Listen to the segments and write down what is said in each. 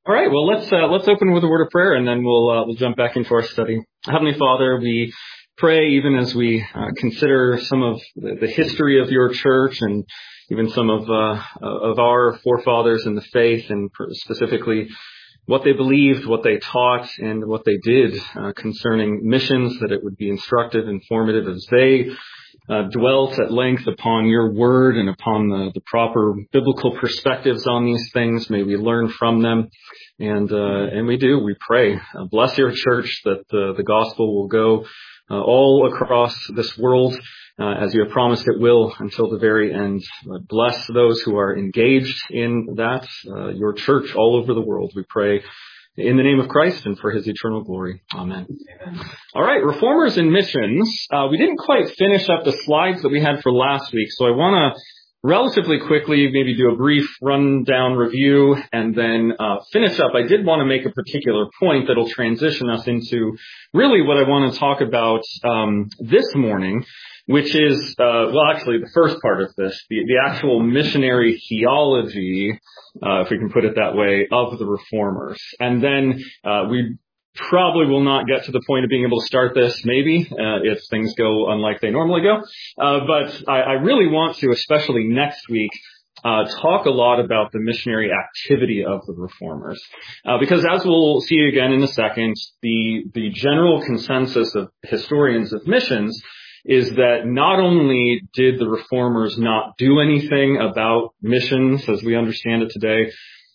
All right. Well, let's open with a word of prayer, and then we'll jump back into our study. Heavenly Father, we pray even as we consider some of the history of your church and even some of our forefathers in the faith, and specifically what they believed, what they taught, and what they did concerning missions, that it would be instructive, informative as they dwelt at length upon your word and upon the proper biblical perspectives on these things. May we learn from them. And we pray. Bless your church, that the gospel will go all across this world as you have promised it will until the very end. Bless those who are engaged in that, your church all over the world. We pray in the name of Christ and for his eternal glory. Amen. Amen. All right, Reformers and Missions. We didn't quite finish up the slides that we had for last week, so I want to relatively quickly maybe do a brief rundown review and then finish up. I did want to make a particular point that'll transition us into really what I want to talk about this morning, which is, actually the first part of this, the actual missionary theology, if we can put it that way, of the Reformers. And then we probably will not get to the point of being able to start this, maybe, if things go unlike they normally go. But I really want to, especially next week, talk a lot about the missionary activity of the Reformers. Because as we'll see again in a second, the general consensus of historians of missions is that not only did the Reformers not do anything about missions as we understand it today,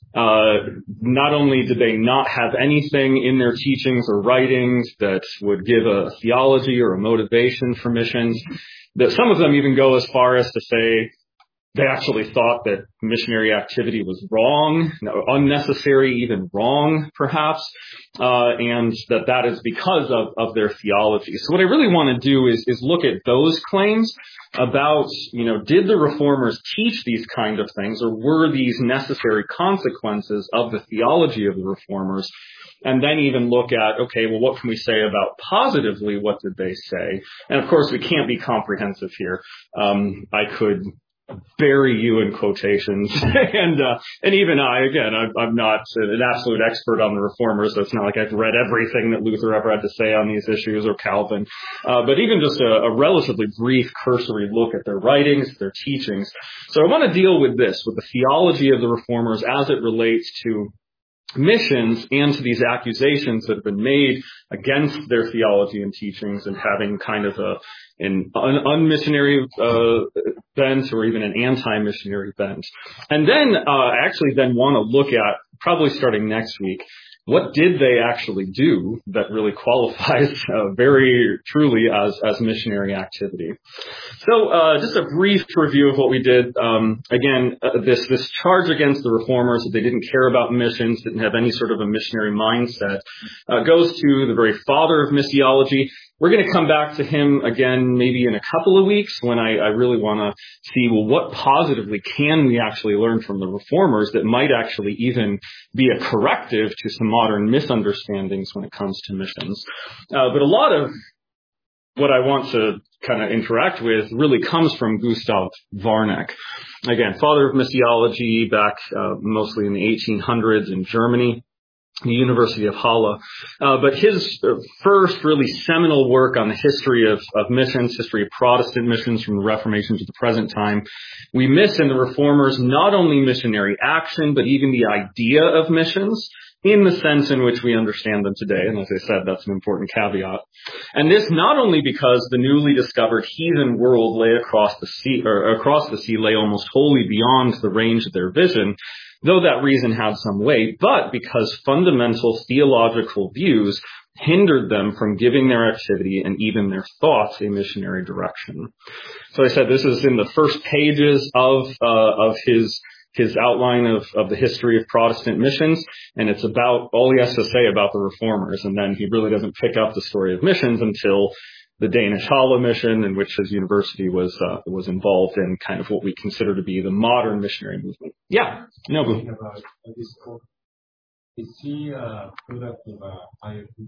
not only did they not have anything in their teachings or writings that would give a theology or a motivation for missions, that some of them even go as far as to say they actually thought that missionary activity was wrong, unnecessary, even wrong, perhaps, and that is because of their theology. So what I really want to do is look at those claims about, did the Reformers teach these kind of things, or were these necessary consequences of the theology of the Reformers? And then even look at, okay, well, what can we say about positively? What did they say? And of course, we can't be comprehensive here. I could bury you in quotations. and even I'm not an absolute expert on the Reformers, so it's not like I've read everything that Luther ever had to say on these issues, or Calvin. But even just a relatively brief cursory look at their writings, their teachings. So I want to deal with this, with the theology of the Reformers as it relates to missions and to these accusations that have been made against their theology and teachings, and having kind of an unmissionary bent, or even an anti-missionary bent. And then I actually then want to look at, probably starting next week, what did they actually do that really qualifies very truly as missionary activity? So just a brief review of what we did. This charge against the Reformers that they didn't care about missions, didn't have any sort of a missionary mindset, goes to the very father of missiology. We're going to come back to him again maybe in a couple of weeks, when I really want to see, well, what positively can we actually learn from the Reformers that might actually even be a corrective to some modern misunderstandings when it comes to missions. But a lot of what I want to kind of interact with really comes from Gustav Warneck. Again, father of missiology, back mostly in the 1800s in Germany, the University of Halle. But his first really seminal work on the history of missions, history of Protestant missions from the Reformation to the present time, we miss in the Reformers not only missionary action, but even the idea of missions in the sense in which we understand them today. And as I said, that's an important caveat. And this not only because the newly discovered heathen world lay across the sea lay almost wholly beyond the range of their vision, though that reason had some weight, but because fundamental theological views hindered them from giving their activity and even their thoughts a missionary direction. So I said this is in the first pages of his outline of the history of Protestant missions, and it's about all he has to say about the Reformers. And then he really doesn't pick up the story of missions until the Danish Halle mission, in which his university was involved in kind of what we consider to be the modern missionary movement. Yeah, no. Is he a product of IFB?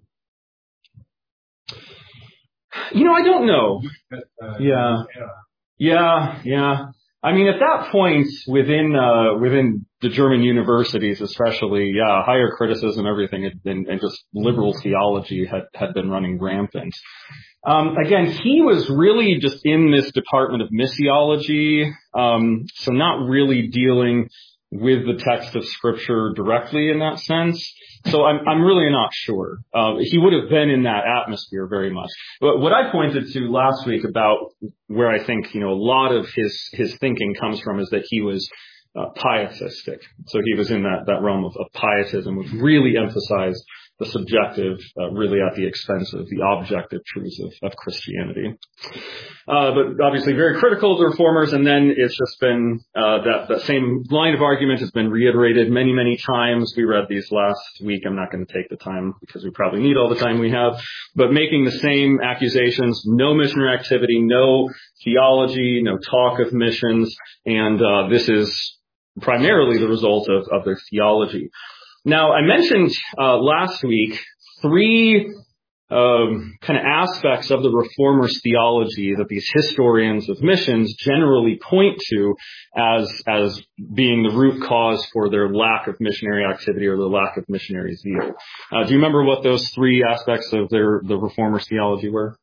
I don't know. Yeah. I mean, at that point, within the German universities, especially, higher criticism, everything had been, and just liberal theology had been running rampant. Again, he was really just in this department of missiology, so not really dealing with the text of Scripture directly in that sense. So I'm really not sure. He would have been in that atmosphere very much. But what I pointed to last week about where I think, a lot of his thinking comes from is that he was pietistic. So he was in that realm of pietism, which really emphasized the subjective, really at the expense of the objective truths of Christianity. But obviously very critical of the reformers, and then it's just been, that same line of argument has been reiterated many, many times. We read these last week. I'm not going to take the time because we probably need all the time we have, but making the same accusations, no missionary activity, no theology, no talk of missions, and this is primarily the result of their theology. Now, I mentioned last week three kind of aspects of the Reformers' theology that these historians of missions generally point to as being the root cause for their lack of missionary activity or their lack of missionary zeal. Do you remember what those three aspects of the Reformers' theology were?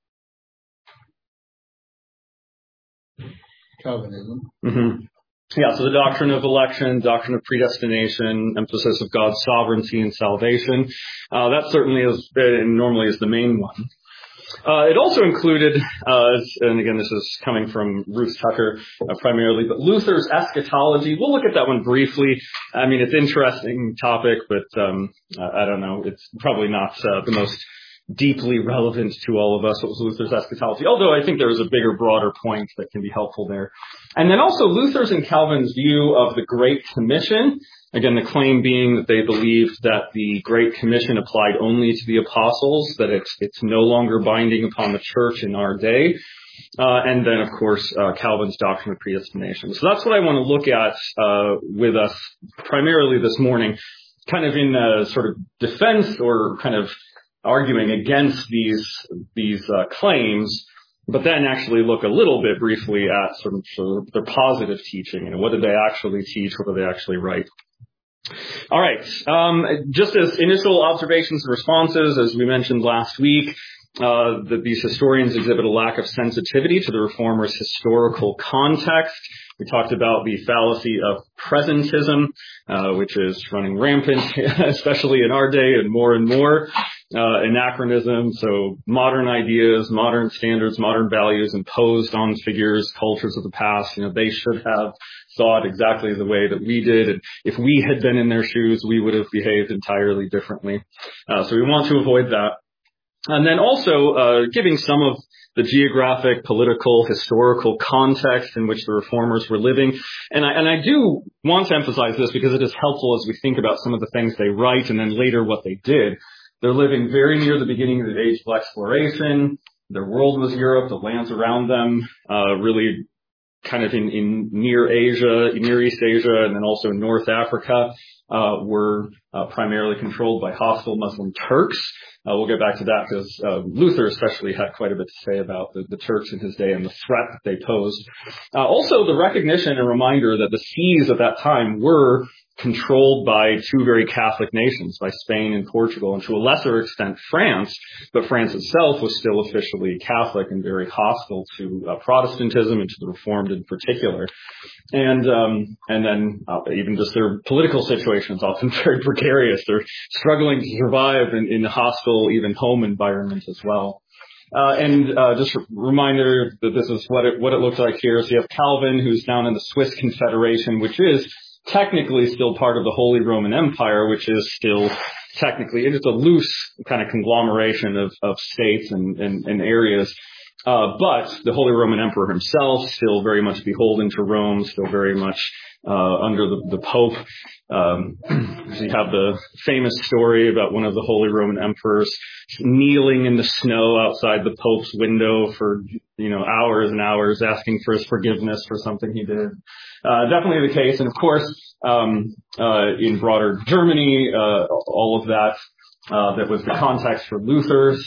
Calvinism. Mm-hmm. Yeah, so the doctrine of election, doctrine of predestination, emphasis of God's sovereignty and salvation. That certainly is, and normally is the main one. It also included, and again, this is coming from Ruth Tucker primarily, but Luther's eschatology. We'll look at that one briefly. I mean, it's an interesting topic, but I don't know. It's probably not the most deeply relevant to all of us. What was Luther's eschatology? Although I think there is a bigger, broader point that can be helpful there. And then also Luther's and Calvin's view of the Great Commission. Again, the claim being that they believed that the Great Commission applied only to the apostles, that it's no longer binding upon the church in our day. And then, of course, Calvin's doctrine of predestination. So that's what I want to look at with us primarily this morning, kind of in a sort of defense or kind of arguing against these claims, but then actually look a little bit briefly at sort of their positive teaching. What did they actually teach? What did they actually write? All right. Just as initial observations and responses, as we mentioned last week, that these historians exhibit a lack of sensitivity to the Reformers' historical context. We talked about the fallacy of presentism, which is running rampant, especially in our day, and more. Anachronism, so modern ideas, modern standards, modern values imposed on figures, cultures of the past. They should have thought exactly the way that we did. And if we had been in their shoes, we would have behaved entirely differently. So we want to avoid that. And then also giving some of the geographic, political, historical context in which the Reformers were living. And I do want to emphasize this because it is helpful as we think about some of the things they write and then later what they did. They're living very near the beginning of the age of exploration. Their world was Europe, the lands around them, really kind of in Near East Asia, and then also North Africa, were primarily controlled by hostile Muslim Turks. We'll get back to that because Luther especially had quite a bit to say about the Turks in his day and the threat that they posed. Also, the recognition and reminder that the seas at that time were controlled by two very Catholic nations, by Spain and Portugal, and to a lesser extent France, but France itself was still officially Catholic and very hostile to Protestantism and to the Reformed in particular. And then even just their political situation is often very precarious. They're struggling to survive in hostile, even home environments as well. Just a reminder that this is what it looks like here. So you have Calvin, who's down in the Swiss Confederation, which is technically still part of the Holy Roman Empire, which is still technically, it is a loose kind of conglomeration of states and areas. But the Holy Roman Emperor himself still very much beholden to Rome, still very much under the Pope. So you have the famous story about one of the Holy Roman Emperors kneeling in the snow outside the Pope's window for hours and hours, asking for his forgiveness for something he did. Definitely the case, and of course, in broader Germany, all of that. That was the context for Luther's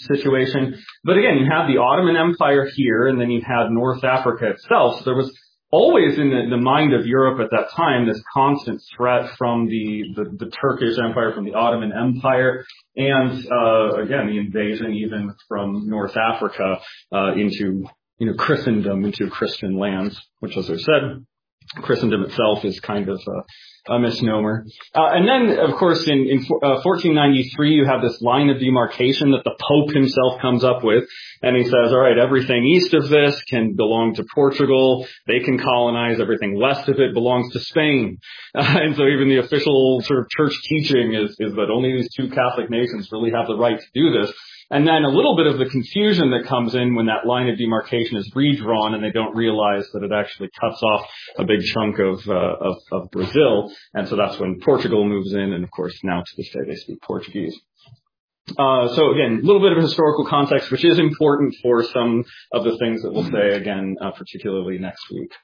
situation. But again, you have the Ottoman Empire here, and then you had North Africa itself. So there was always in the mind of Europe at that time, this constant threat from the Turkish Empire, from the Ottoman Empire, and again, the invasion even from North Africa into Christendom, into Christian lands, which, as I said, Christendom itself is kind of a misnomer. And then, of course, in 1493, you have this line of demarcation that the Pope himself comes up with. And he says, all right, everything east of this can belong to Portugal. They can colonize. Everything west of it belongs to Spain. And so even the official sort of church teaching is that only these two Catholic nations really have the right to do this. And then a little bit of the confusion that comes in when that line of demarcation is redrawn and they don't realize that it actually cuts off a big chunk of Brazil. And so that's when Portugal moves in. And of course, now to this day, they speak Portuguese. So again, a little bit of historical context, which is important for some of the things that we'll say again, particularly next week.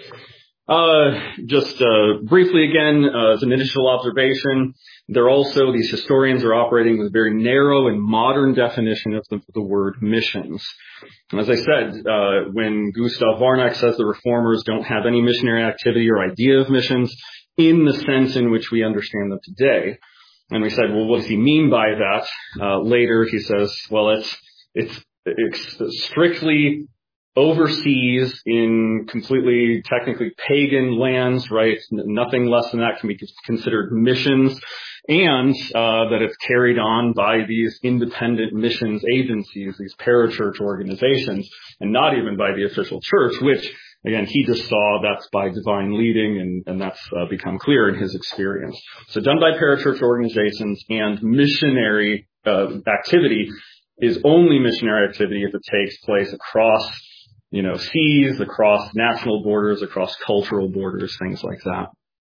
Just briefly again, as an initial observation, these historians are operating with a very narrow and modern definition of the word missions. And as I said, when Gustav Warnack says the reformers don't have any missionary activity or idea of missions in the sense in which we understand them today. And we said, well, what does he mean by that? Later he says, well, it's strictly overseas in completely technically pagan lands, right? Nothing less than that can be considered missions, and that it's carried on by these independent missions agencies, these parachurch organizations, and not even by the official church, which, again, he just saw that's by divine leading, and that's become clear in his experience. So done by parachurch organizations, and missionary activity is only missionary activity if it takes place across seas, across national borders, across cultural borders, things like that.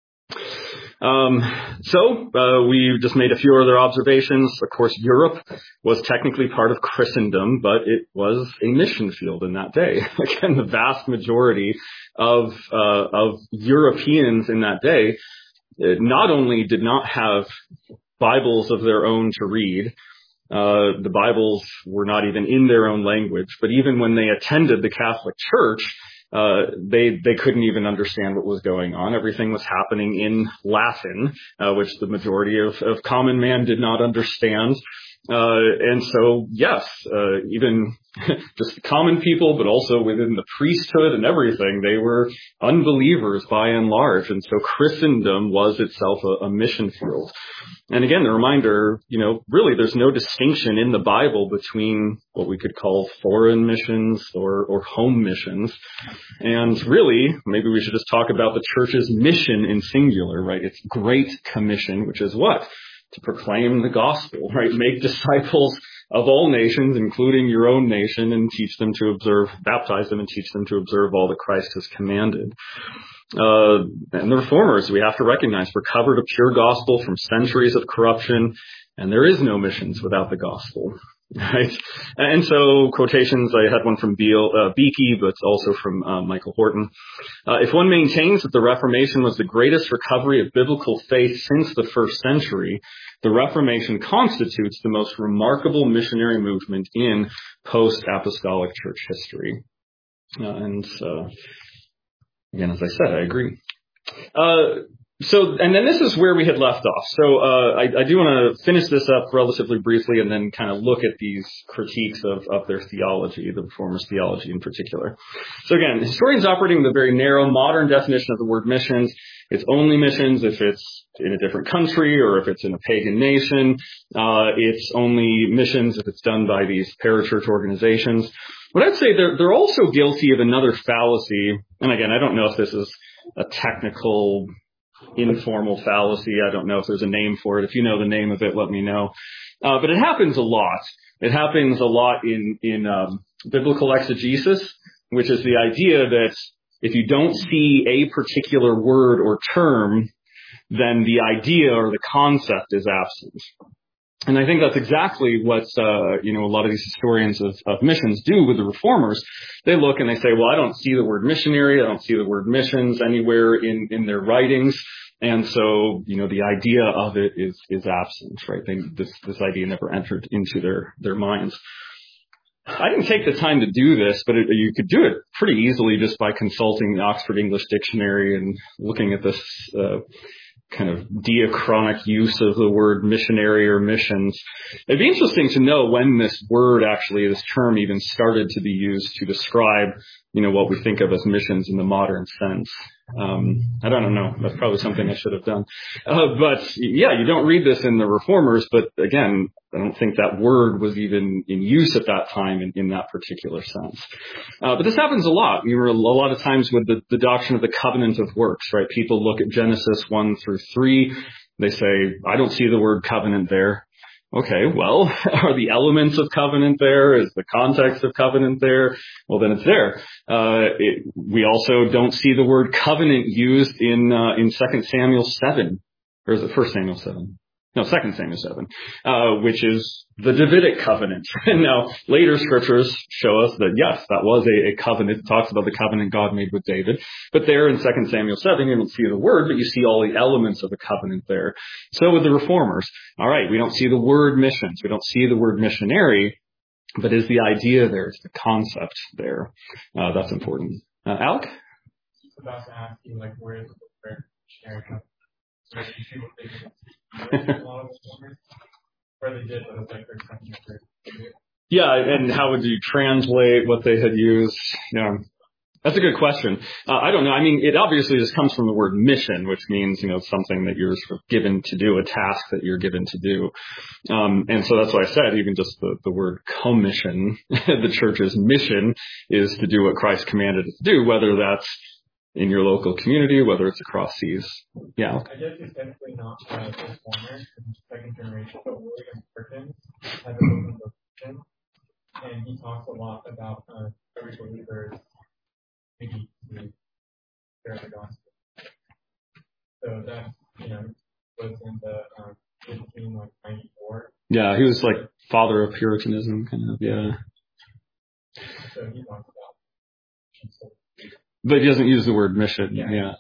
So we just made a few other observations. Of course, Europe was technically part of Christendom, but it was a mission field in that day. Again, the vast majority of Europeans in that day not only did not have Bibles of their own to read, the Bibles were not even in their own language, but even when they attended the Catholic Church, they couldn't even understand what was going on. Everything was happening in Latin, which the majority of common man did not understand. And so, yes, even just common people, but also within the priesthood and everything, they were unbelievers by and large. And so Christendom was itself a mission field. And again, the reminder, really there's no distinction in the Bible between what we could call foreign missions or home missions. And really, maybe we should just talk about the church's mission in singular, right? It's Great Commission, which is what? To proclaim the gospel, right? Make disciples of all nations, including your own nation, and baptize them and teach them to observe all that Christ has commanded. And the reformers, we have to recognize, recovered a pure gospel from centuries of corruption, and there is no missions without the gospel. Right? And so quotations, I had one from Beakey, but also from Michael Horton. If one maintains that the Reformation was the greatest recovery of biblical faith since the first century, the Reformation constitutes the most remarkable missionary movement in post-apostolic church history. And again, as I said, I agree. And then this is where we had left off. So I do want to finish this up relatively briefly and then kind of look at these critiques of their theology, the Reformers' theology in particular. So again, historians operating with a very narrow modern definition of the word missions. It's only missions if it's in a different country or if it's in a pagan nation. It's only missions if it's done by these parachurch organizations. But I'd say they're also guilty of another fallacy. And again, I don't know if this is a technical informal fallacy. I don't know if there's a name for it. If you know the name of it, let me know. But it happens a lot. It happens a lot in biblical exegesis, which is the idea that if you don't see a particular word or term, then the idea or the concept is absent. And I think that's exactly what, a lot of these historians of missions do with the reformers. They look and they say, well, I don't see the word missionary. I don't see the word missions anywhere in their writings. And so, the idea of it is absent, right? This idea never entered into their minds. I didn't take the time to do this, but you could do it pretty easily just by consulting the Oxford English Dictionary and looking at this kind of diachronic use of the word missionary or missions. It'd be interesting to know when this word actually, this term even started to be used to describe, what we think of as missions in the modern sense. I don't know. That's probably something I should have done. But yeah, you don't read this in the Reformers, but again, I don't think that word was even in use at that time in that particular sense. But this happens a lot. A lot of times with the doctrine of the covenant of works, right? People look at Genesis 1 through 3. They say, I don't see the word covenant there. Okay, well, are the elements of covenant there? Is the context of covenant there? Well, then it's there. We also don't see the word covenant used in 2 Samuel 7. Or is it 1 Samuel 7? No, 2 Samuel 7, which is the Davidic covenant. And now, later scriptures show us that, yes, that was a covenant. It talks about the covenant God made with David. But there in 2 Samuel 7, you don't see the word, but you see all the elements of the covenant there. So with the Reformers, all right, we don't see the word missions. We don't see the word missionary, but is the idea there, is the concept there. That's important. Alec? I was about to ask you, where is the word missionary come from? So you see what they did. A lot of the where they did, but it's their second or Yeah, and how would you translate what they had used? Yeah, that's a good question. I don't know. I mean, it obviously just comes from the word mission, which means, something that you're sort of given to do, a task that you're given to do. And so that's why I said even just the word commission, the church's mission is to do what Christ commanded it to do, whether that's in your local community, whether it's across seas. Yeah. I guess it's definitely not Reformers, second generation, but William Perkins has a book of religion, and he talks a lot about every believer's duty to share the gospel. So that, was in the 1594. Yeah, he was like father of Puritanism, kind of, yeah. So he talks about mission. But he doesn't use the word mission. Yeah.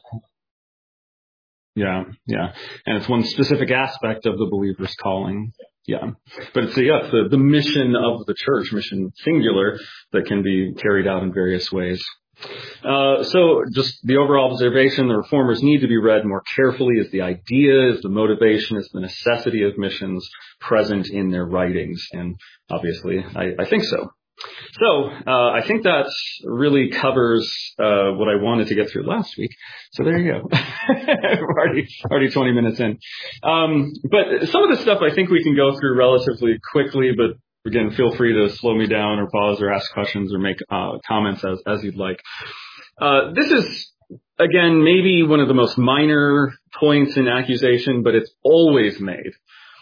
Yeah. And it's one specific aspect of the believer's calling. Yeah. But it's the mission of the church, mission singular, that can be carried out in various ways. So just the overall observation, the Reformers need to be read more carefully. Is the idea, is the motivation, is the necessity of missions present in their writings? And obviously, I think so. So, I think that really covers what I wanted to get through last week. So there you go. We're already 20 minutes in. But some of the stuff I think we can go through relatively quickly, but again, feel free to slow me down or pause or ask questions or make comments as you'd like. This is, again, maybe one of the most minor points in accusation, but it's always made.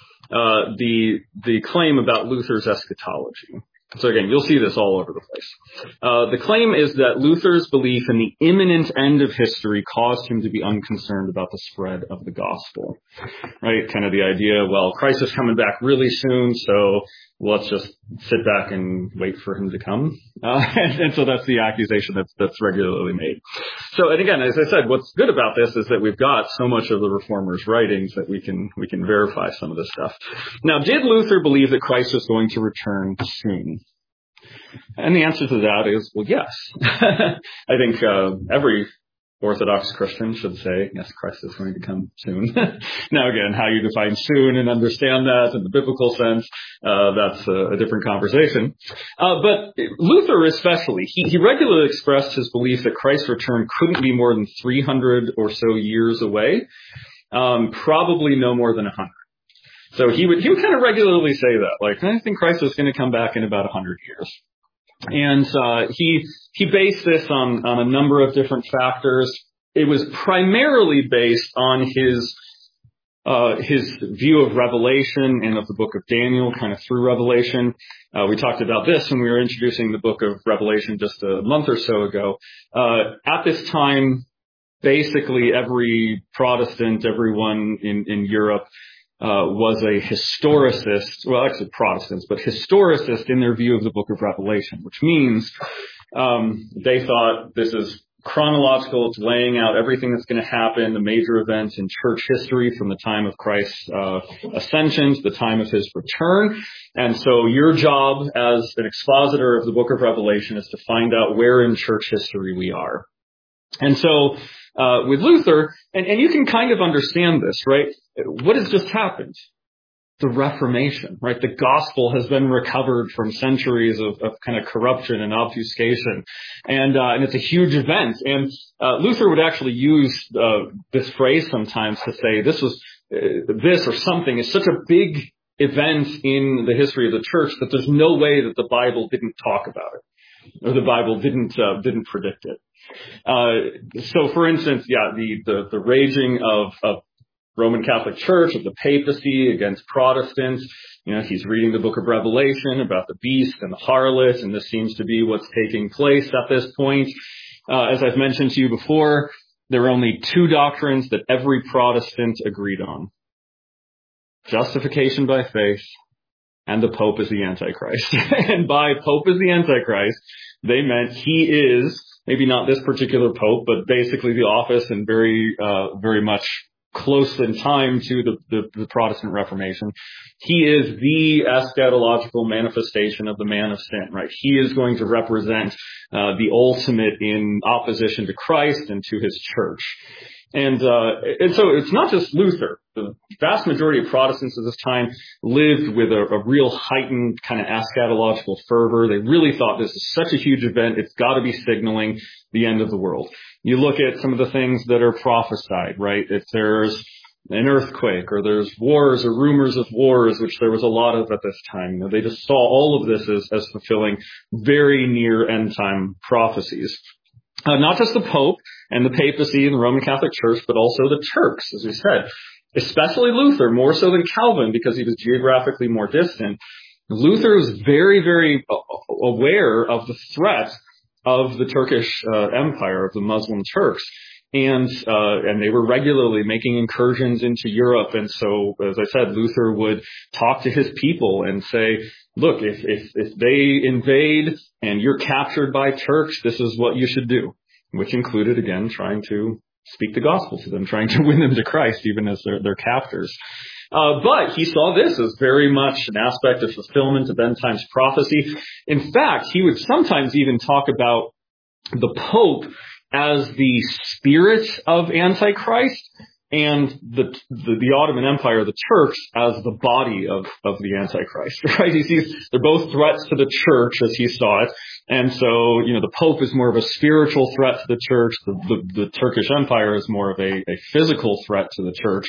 The claim about Luther's eschatology. So again, you'll see this all over the place. The claim is that Luther's belief in the imminent end of history caused him to be unconcerned about the spread of the gospel. Right? Kind of the idea, well, Christ is coming back really soon, so let's just sit back and wait for him to come. And so that's the accusation that's regularly made. So, and again, as I said, what's good about this is that we've got so much of the Reformers' writings that we can verify some of this stuff. Now, did Luther believe that Christ was going to return soon? And the answer to that is, well, yes. I think every Orthodox Christian should say, yes, Christ is going to come soon. Now, again, how you define soon and understand that in the biblical sense, that's a different conversation. But Luther especially, he regularly expressed his belief that Christ's return couldn't be more than 300 or so years away, probably no more than 100. So he would kind of regularly say that, I think Christ is going to come back in about 100 years. And he based this on a number of different factors. It was primarily based on his view of Revelation and of the book of Daniel, kind of through Revelation. We talked about this when we were introducing the book of Revelation just a month or so ago. At this time, basically every Protestant, everyone in Europe, was a historicist, well, actually Protestants, but historicist in their view of the book of Revelation, which means they thought this is chronological. It's laying out everything that's going to happen, the major events in church history from the time of Christ's ascension to the time of his return. And so your job as an expositor of the book of Revelation is to find out where in church history we are. And so with Luther, and you can kind of understand this, right? What has just happened? The Reformation, right? The gospel has been recovered from centuries of kind of corruption and obfuscation. And it's a huge event. And Luther would actually use this phrase sometimes to say this or something is such a big event in the history of the church that there's no way that the Bible didn't talk about it, or the Bible didn't predict it. So for instance, the raging of Roman Catholic Church, of the papacy against Protestants. He's reading the book of Revelation about the beast and the harlot, and this seems to be what's taking place at this point. As I've mentioned to you before, there are only two doctrines that every Protestant agreed on. Justification by faith, and the Pope is the Antichrist. And by Pope is the Antichrist, they meant he is, maybe not this particular Pope, but basically the office and very much close in time to the Protestant Reformation. He is the eschatological manifestation of the man of sin, right? He is going to represent the ultimate in opposition to Christ and to his church. And so it's not just Luther. The vast majority of Protestants at this time lived with a real heightened kind of eschatological fervor. They really thought this is such a huge event. It's got to be signaling the end of the world. You look at some of the things that are prophesied, right? If there's an earthquake or there's wars or rumors of wars, which there was a lot of at this time, they just saw all of this as fulfilling very near end time prophecies. Not just the Pope and the papacy and the Roman Catholic Church, but also the Turks, as we said. Especially Luther, more so than Calvin, because he was geographically more distant. Luther was very, very aware of the threat of the Turkish Empire, of the Muslim Turks. And they were regularly making incursions into Europe. And so, as I said, Luther would talk to his people and say, look, if they invade and you're captured by Turks, this is what you should do, which included, again, trying to speak the gospel to them, trying to win them to Christ, even as their captors. But he saw this as very much an aspect of fulfillment of end times prophecy. In fact, he would sometimes even talk about the Pope as the spirit of Antichrist, and the Ottoman Empire, the Turks, as the body of the Antichrist, right? He sees they're both threats to the church as he saw it. And so, the Pope is more of a spiritual threat to the church. The Turkish Empire is more of a physical threat to the church.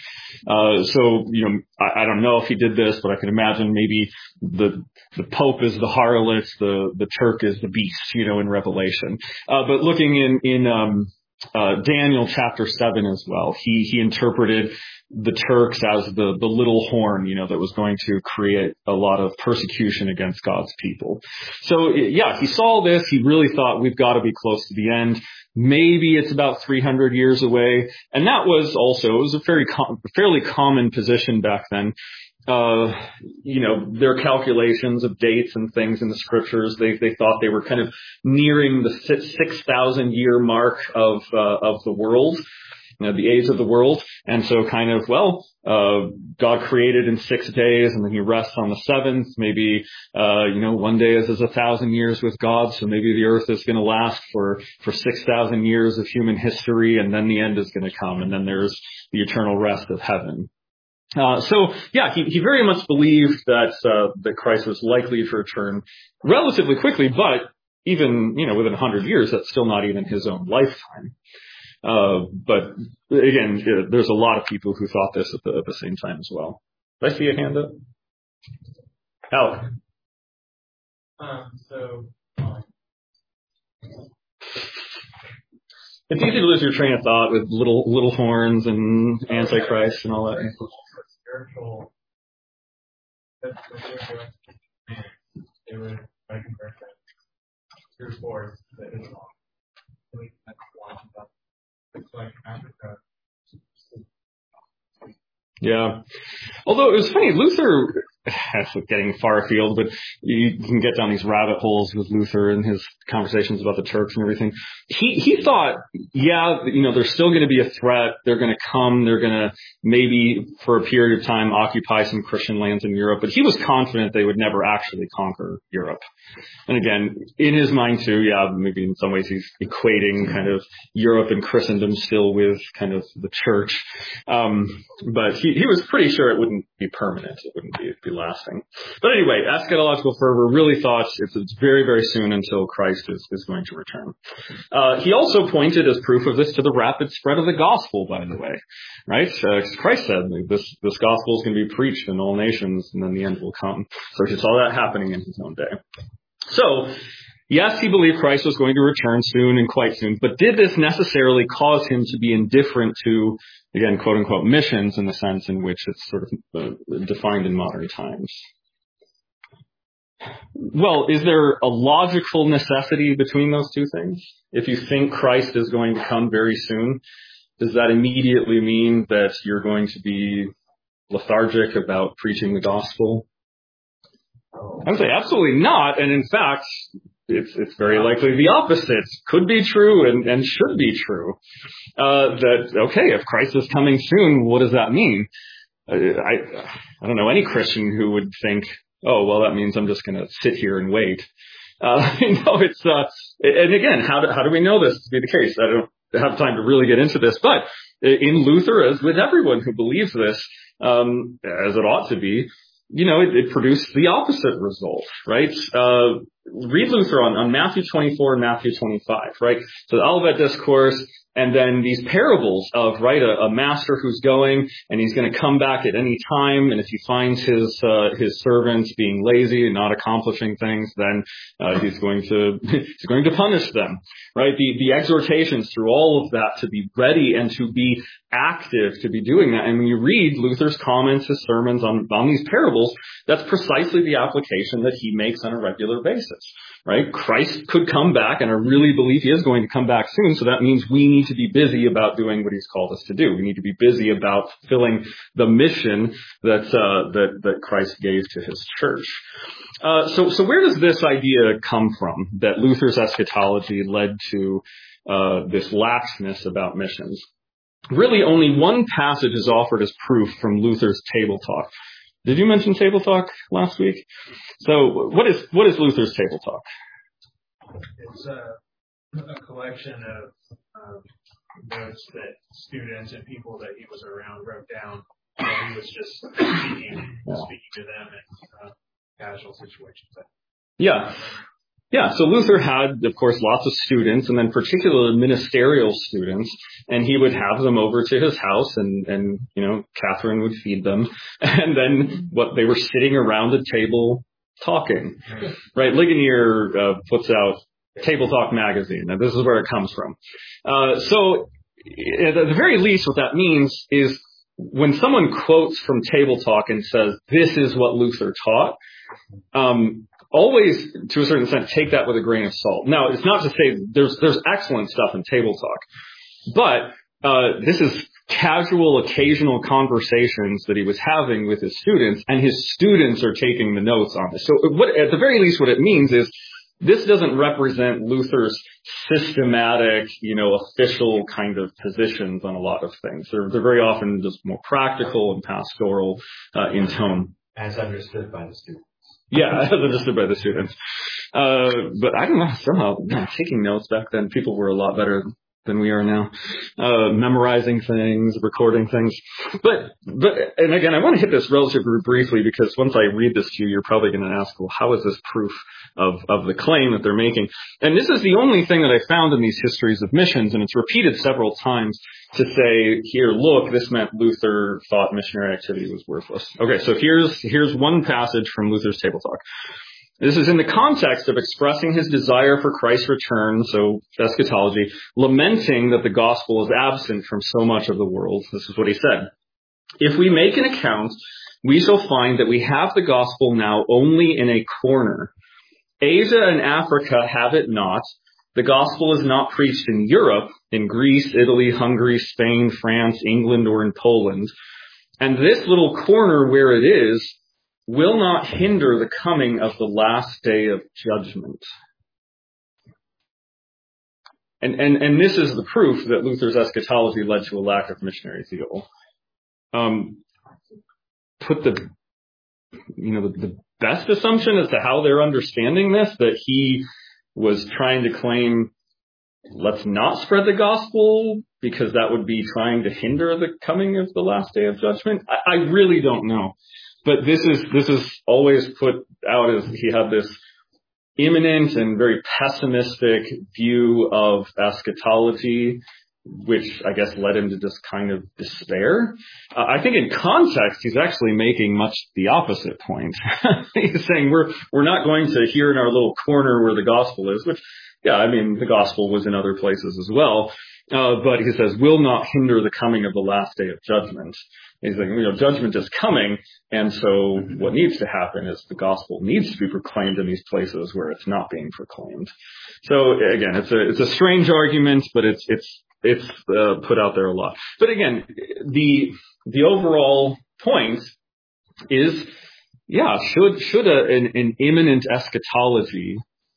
So, I don't know if he did this, but I can imagine maybe the Pope is the harlot, the Turk is the beast, in Revelation. But looking in Daniel chapter 7 as well, he interpreted the Turks as the little horn, that was going to create a lot of persecution against God's people. So he saw this. He really thought we've got to be close to the end. Maybe it's about 300 years away. And that was also, a fairly common position back then. Their calculations of dates and things in the scriptures, they thought they were kind of nearing the 6,000 year mark of the world, the age of the world. And so God created in 6 days and then he rests on the seventh. Maybe, one day is 1,000 years with God. So maybe the earth is going to last for 6,000 years of human history, and then the end is going to come, and then there's the eternal rest of heaven. He very much believed that Christ was likely to return relatively quickly, but even, within 100 years, that's still not even his own lifetime. But again, there's a lot of people who thought this at the same time as well. Did I see a hand up? Alec. It's easy to lose your train of thought with little horns and Antichrist and all that. Spiritual, they would by comparison through force that is like Africa. Yeah. Although it was funny, Luther getting far afield, but you can get down these rabbit holes with Luther and his conversations about the Turks and everything. He thought, there's still going to be a threat. They're going to come. They're going to maybe for a period of time occupy some Christian lands in Europe, but he was confident they would never actually conquer Europe. And again, in his mind too, maybe in some ways he's equating kind of Europe and Christendom still with kind of the church. But he was pretty sure it wouldn't be permanent. It wouldn't be lasting. But anyway, eschatological fervor really thought it's very, very soon until Christ is going to return. He also pointed as proof of this to the rapid spread of the gospel, by the way, right? Christ said this gospel is going to be preached in all nations and then the end will come. So he saw that happening in his own day. So, yes, he believed Christ was going to return soon and quite soon, but did this necessarily cause him to be indifferent to, again, quote unquote, missions in the sense in which it's sort of defined in modern times? Well, is there a logical necessity between those two things? If you think Christ is going to come very soon, does that immediately mean that you're going to be lethargic about preaching the gospel? I would say absolutely not. And in fact, it's very likely the opposite could be true and should be true. If Christ is coming soon, what does that mean? I don't know any Christian who would think, oh, well, that means I'm just going to sit here and wait. And again, how do we know this to be the case? I don't have time to really get into this, but in Luther, as with everyone who believes this, as it ought to be, it produced the opposite result, right? Read Luther on Matthew 24 and Matthew 25, right? So the Olivet Discourse, and then these parables of, right, a master who's going and he's going to come back at any time. And if he finds his servants being lazy and not accomplishing things, then, he's going to punish them, right? The exhortations through all of that to be ready and to be active, to be doing that. And when you read Luther's comments, his sermons on these parables, that's precisely the application that he makes on a regular basis, right? Christ could come back, and I really believe he is going to come back soon. So that means we need to be busy about doing what he's called us to do. We need to be busy about fulfilling the mission that Christ gave to his church. So where does this idea come from that Luther's eschatology led to this laxness about missions? Really, only one passage is offered as proof from Luther's Table Talk. Did you mention Table Talk last week? So what is Luther's Table Talk? It's a collection of notes that students and people that he was around wrote down. And he was just speaking to them in casual situations. Yeah, so Luther had, of course, lots of students, and then particularly ministerial students, and he would have them over to his house, and Catherine would feed them, and then they were sitting around a table talking, right? Ligonier puts out Table Talk magazine, and this is where it comes from. So, at the very least, what that means is when someone quotes from Table Talk and says, this is what Luther taught, always, to a certain extent, take that with a grain of salt. Now, it's not to say there's excellent stuff in Table Talk, but this is casual, occasional conversations that he was having with his students, and his students are taking the notes on this. So, at the very least, what it means is this doesn't represent Luther's systematic, official kind of positions on a lot of things. They're very often just more practical and pastoral in tone. As understood by the students. Yeah, as understood by the students. But I don't know, somehow, taking notes back then, people were a lot better than we are now. Memorizing things, recording things. But, and again, I want to hit this relatively briefly because once I read this to you, you're probably going to ask, well, how is this proof of the claim that they're making? And this is the only thing that I found in these histories of missions, and it's repeated several times to say, here, look, this meant Luther thought missionary activity was worthless. Okay, so here's one passage from Luther's Table Talk. This is in the context of expressing his desire for Christ's return, so eschatology, lamenting that the gospel is absent from so much of the world. This is what he said. If we make an account, we shall find that we have the gospel now only in a corner. Asia and Africa have it not. The gospel is not preached in Europe, in Greece, Italy, Hungary, Spain, France, England, or in Poland. And this little corner where it is, will not hinder the coming of the last day of judgment. And this is the proof that Luther's eschatology led to a lack of missionary zeal. Put the best assumption as to how they're understanding this, that he was trying to claim, let's not spread the gospel because that would be trying to hinder the coming of the last day of judgment. I really don't know. But this is always put out as he had this imminent and very pessimistic view of eschatology, which I guess led him to just kind of despair. I think in context, he's actually making much the opposite point. He's saying we're not going to here in our little corner where the gospel is, which, yeah, I mean, the gospel was in other places as well. But he says, will not hinder the coming of the last day of judgment. He's saying, judgment is coming. And so what needs to happen is the gospel needs to be proclaimed in these places where it's not being proclaimed. So again, it's a strange argument, but it's put out there a lot. But again, the overall point is, should an imminent eschatology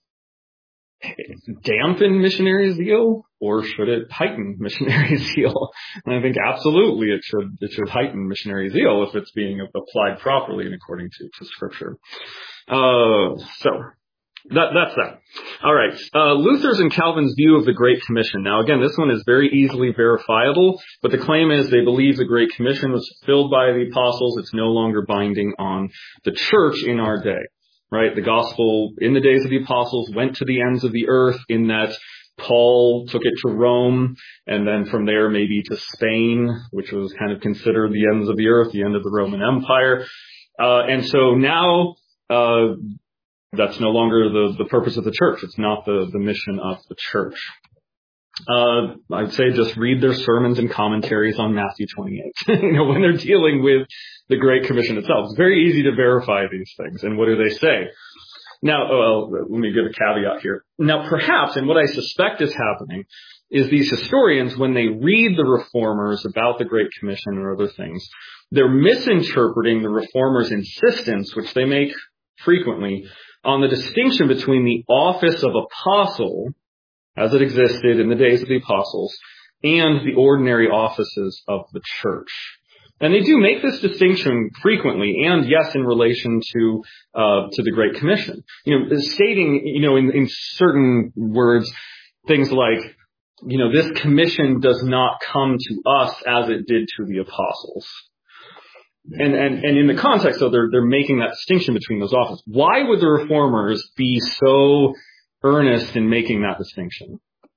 dampen missionary zeal, or should it heighten missionary zeal? And I think absolutely it should heighten missionary zeal if it's being applied properly and according to Scripture. So that's that. All right. Luther's and Calvin's view of the Great Commission. Now, again, this one is very easily verifiable, but the claim is they believe the Great Commission was fulfilled by the apostles. It's no longer binding on the church in our day. Right? The gospel in the days of the apostles went to the ends of the earth, in that Paul took it to Rome, and then from there maybe to Spain, which was kind of considered the ends of the earth, the end of the Roman Empire. And so now that's no longer the purpose of the church. It's not the mission of the church. I'd say just read their sermons and commentaries on Matthew 28. When they're dealing with the Great Commission itself, it's very easy to verify these things. And what do they say? Now, let me give a caveat here. Now, perhaps, and what I suspect is happening, is these historians, when they read the Reformers about the Great Commission or other things, they're misinterpreting the Reformers' insistence, which they make frequently, on the distinction between the office of apostle, as it existed in the days of the apostles, and the ordinary offices of the church. And they do make this distinction frequently, and yes, in relation to the Great Commission. Stating, in certain words, things like, this commission does not come to us as it did to the apostles. And in the context, though, they're making that distinction between those offices. Why would the Reformers be so earnest in making that distinction?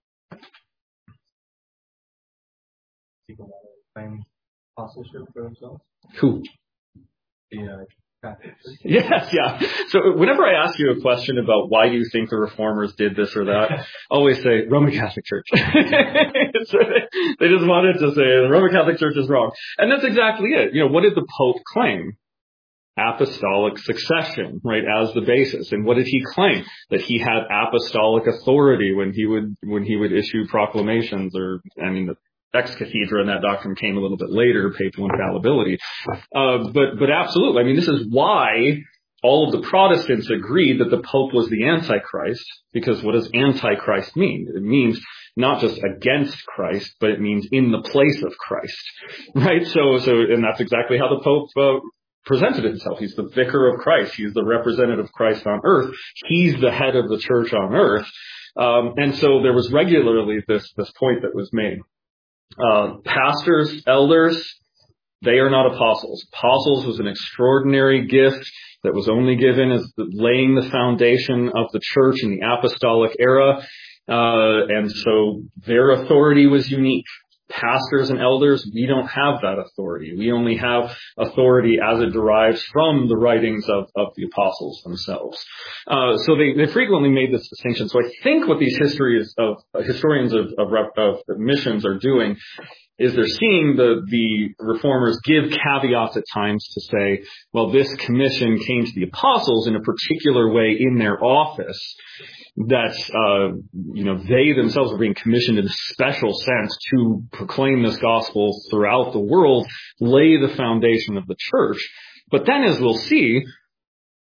People want to claim apostleship for themselves? Who? The Catholic Church. Yes, yeah. So whenever I ask you a question about why do you think the Reformers did this or that, I always say Roman Catholic Church. So they just wanted to say the Roman Catholic Church is wrong. And that's exactly it. What did the Pope claim? Apostolic succession, right, as the basis. And what did he claim? That he had apostolic authority when he would issue proclamations, the ex cathedra and that doctrine came a little bit later, papal infallibility. But absolutely, this is why all of the Protestants agreed that the Pope was the Antichrist, because what does Antichrist mean? It means not just against Christ, but it means in the place of Christ, right? So, and that's exactly how the Pope presented himself. He's the vicar of Christ. He's the representative of Christ on earth. He's the head of the church on earth. And so there was regularly this point that was made. Pastors, elders, they are not apostles. Apostles was an extraordinary gift that was only given as laying the foundation of the church in the apostolic era. And so their authority was unique. Pastors and elders, we don't have that authority. We only have authority as it derives from the writings of the apostles themselves. So they frequently made this distinction. So I think what these historians of missions are doing is they're seeing the Reformers give caveats at times to say, well, this commission came to the apostles in a particular way in their office, that, they themselves are being commissioned in a special sense to proclaim this gospel throughout the world, lay the foundation of the church. But then, as we'll see,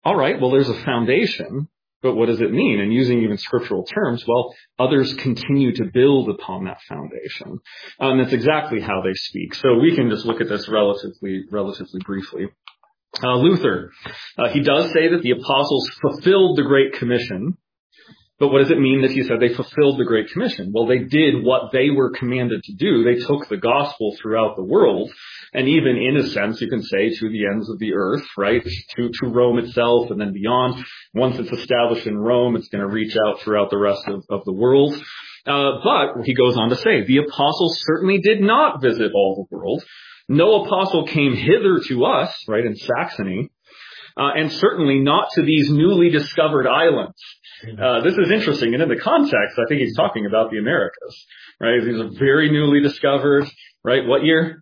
all right, well, there's a foundation, but what does it mean? And using even scriptural terms, well, others continue to build upon that foundation. And that's exactly how they speak. So we can just look at this relatively briefly. Luther, he does say that the apostles fulfilled the Great Commission. But what does it mean that he said they fulfilled the Great Commission? Well, they did what they were commanded to do. They took the gospel throughout the world, and even in a sense, you can say to the ends of the earth, right? To Rome itself and then beyond. Once it's established in Rome, it's going to reach out throughout the rest of the world. But he goes on to say, the apostles certainly did not visit all the world. No apostle came hither to us, right, in Saxony, and certainly not to these newly discovered islands. This is interesting, and in the context, I think he's talking about the Americas, right? These are very newly discovered, right? What year?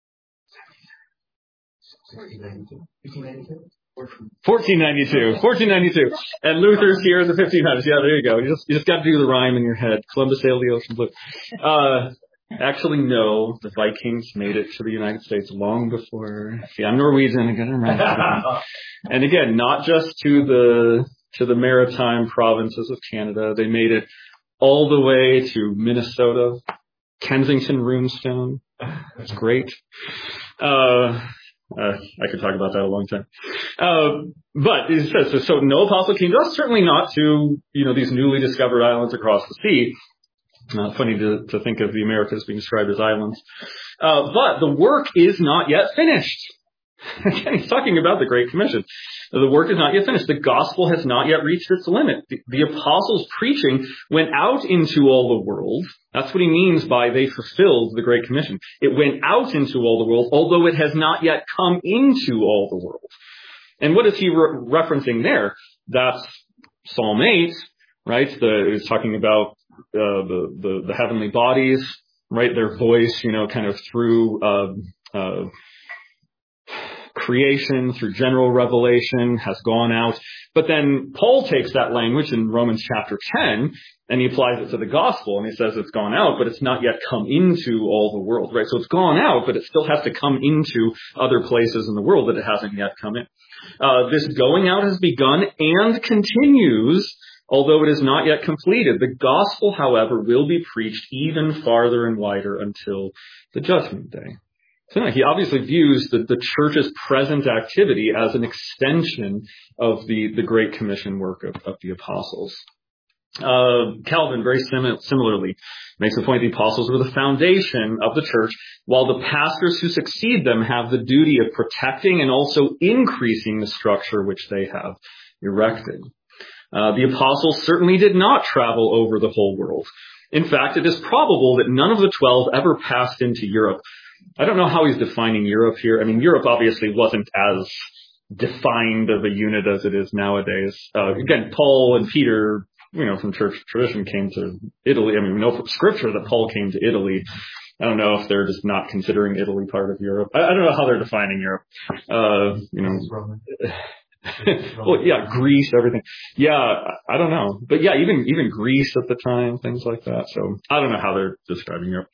1492. And Luther's here in the 1500s. Yeah, there you go. You just got to do the rhyme in your head. Columbus sailed the ocean blue. Actually, no. The Vikings made it to the United States long before. See, I'm Norwegian. I got it right. And again, not just to the maritime provinces of Canada. They made it all the way to Minnesota, Kensington Runestone. That's great. I could talk about that a long time. But it says, so no apostle came to us, certainly not to, these newly discovered islands across the sea. Funny to think of the Americas being described as islands. But the work is not yet finished. Again, he's talking about the Great Commission. The work is not yet finished. The gospel has not yet reached its limit. The apostles' preaching went out into all the world. That's what he means by they fulfilled the Great Commission. It went out into all the world, although it has not yet come into all the world. And what is he referencing there? That's Psalm 8, right? It's talking about the heavenly bodies, right? Their voice, kind of through creation, through general revelation, has gone out. But then Paul takes that language in Romans chapter 10, and he applies it to the gospel, and he says it's gone out, but it's not yet come into all the world, right? So it's gone out, but it still has to come into other places in the world that it hasn't yet come in. This going out has begun and continues, although it is not yet completed. The gospel, however, will be preached even farther and wider until the judgment day. So no, he obviously views the church's present activity as an extension of the Great Commission work of the apostles. Calvin, very similarly, makes the point the apostles were the foundation of the church, while the pastors who succeed them have the duty of protecting and also increasing the structure which they have erected. The apostles certainly did not travel over the whole world. In fact, it is probable that none of the 12 ever passed into Europe. I don't know how he's defining Europe here. I mean, Europe obviously wasn't as defined of a unit as it is nowadays. Again, Paul and Peter, from church tradition came to Italy. I mean, we know from scripture that Paul came to Italy. I don't know if they're just not considering Italy part of Europe. I don't know how they're defining Europe. Well, yeah, Greece, everything. Yeah, I don't know. But yeah, even Greece at the time, things like that. So I don't know how they're describing Europe.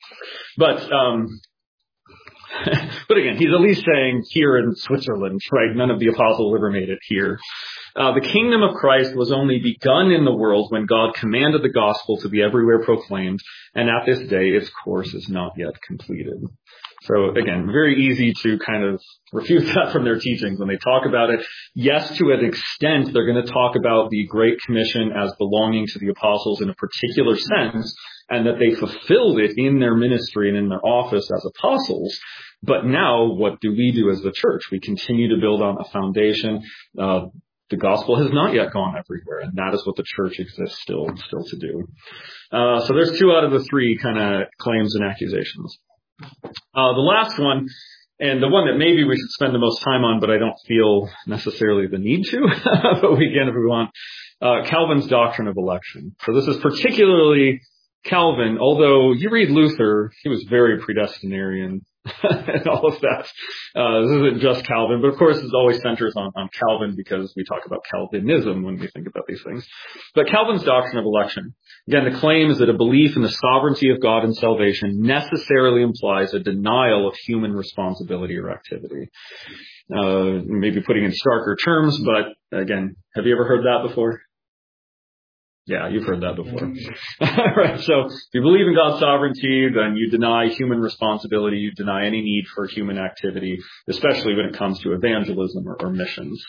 But again, he's at least saying here in Switzerland, right? None of the apostles ever made it here. The kingdom of Christ was only begun in the world when God commanded the gospel to be everywhere proclaimed, and at this day its course is not yet completed. So again, very easy to kind of refute that from their teachings when they talk about it. Yes, to an extent, they're going to talk about the Great Commission as belonging to the apostles in a particular sense, and that they fulfilled it in their ministry and in their office as apostles. But now, what do we do as the church? We continue to build on a foundation. The gospel has not yet gone everywhere, and that is what the church exists still to do. So there's 2 out of the 3 kind of claims and accusations. The last one, and the one that maybe we should spend the most time on, but I don't feel necessarily the need to, but we can if we want, Calvin's doctrine of election. So this is particularly Calvin, although you read Luther, he was very predestinarian. and all of that. This isn't just Calvin, but of course it always centers on Calvin because we talk about Calvinism when we think about these things. But Calvin's doctrine of election, again, the claim is that a belief in the sovereignty of God and salvation necessarily implies a denial of human responsibility or activity. Maybe putting in starker terms, but again, have you ever heard that before? Yeah, you've heard that before. Right. So if you believe in God's sovereignty, then you deny human responsibility. You deny any need for human activity, especially when it comes to evangelism or missions.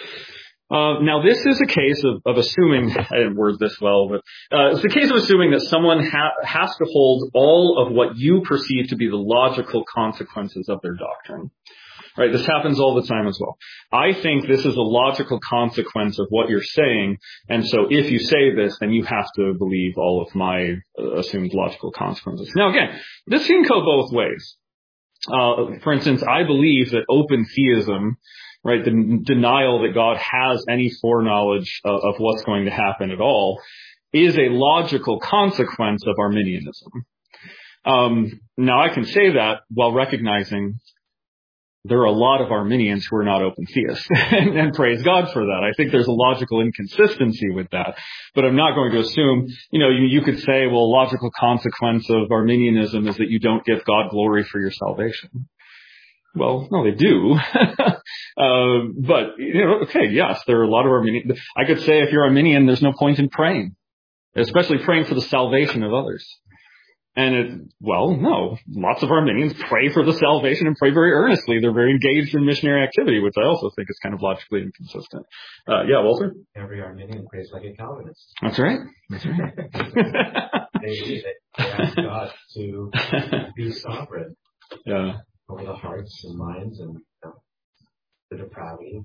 Now, this is a case of assuming, I didn't word this well, but it's a case of assuming that someone has to hold all of what you perceive to be the logical consequences of their doctrine. Right, this happens all the time as well. I think this is a logical consequence of what you're saying, and so if you say this, then you have to believe all of my assumed logical consequences. Now again, this can go both ways. For instance, I believe that open theism, right, the denial that God has any foreknowledge of what's going to happen at all, is a logical consequence of Arminianism. Now I can say that while recognizing there are a lot of Arminians who are not open theists, and praise God for that. I think there's a logical inconsistency with that, but I'm not going to assume, you could say, well, a logical consequence of Arminianism is that you don't give God glory for your salvation. Well, no, they do. But, okay, yes, there are a lot of Arminians. I could say if you're Arminian, there's no point in praying, especially praying for the salvation of others. And no, lots of Arminians pray for the salvation and pray very earnestly. They're very engaged in missionary activity, which I also think is kind of logically inconsistent. Yeah, Walter? Every Arminian prays like a Calvinist. That's right. That's right. They ask God to be sovereign over the hearts and minds and the depravity.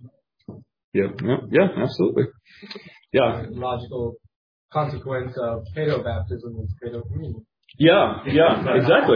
Yeah, absolutely. Yeah. Logical consequence of pedo baptism is pedo communion. Yeah, exactly.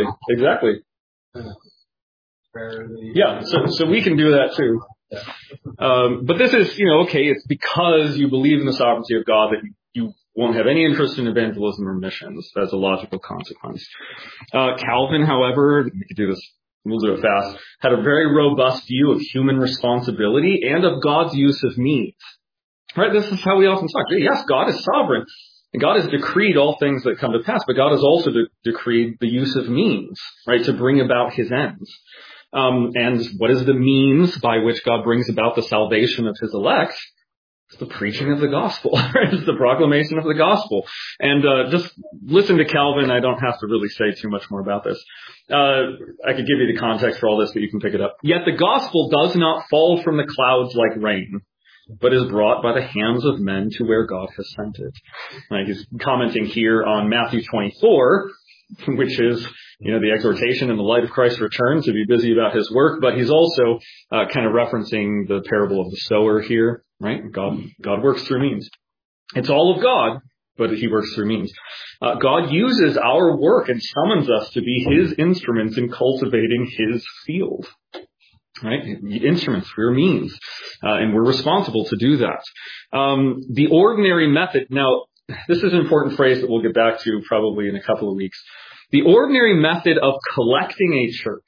Yeah, so we can do that too. But this is, it's because you believe in the sovereignty of God that you won't have any interest in evangelism or missions as a logical consequence. Calvin, however, we could do this, we'll do it fast, had a very robust view of human responsibility and of God's use of means. Right, this is how we often talk. Yes, God is sovereign. And God has decreed all things that come to pass, but God has also decreed the use of means, right, to bring about his ends. And what is the means by which God brings about the salvation of his elect? It's the preaching of the gospel. Right? It's the proclamation of the gospel. And just listen to Calvin. I don't have to really say too much more about this. I could give you the context for all this, but you can pick it up. Yet the gospel does not fall from the clouds like rain, but is brought by the hands of men to where God has sent it. He's commenting here on Matthew 24, which is, the exhortation in the light of Christ's return to be busy about his work, but he's also kind of referencing the parable of the sower here, right? God works through means. It's all of God, but he works through means. God uses our work and summons us to be his instruments in cultivating his field. Right? Instruments, we're means, and we're responsible to do that. The ordinary method, now, this is an important phrase that we'll get back to probably in a couple of weeks. The ordinary method of collecting a church.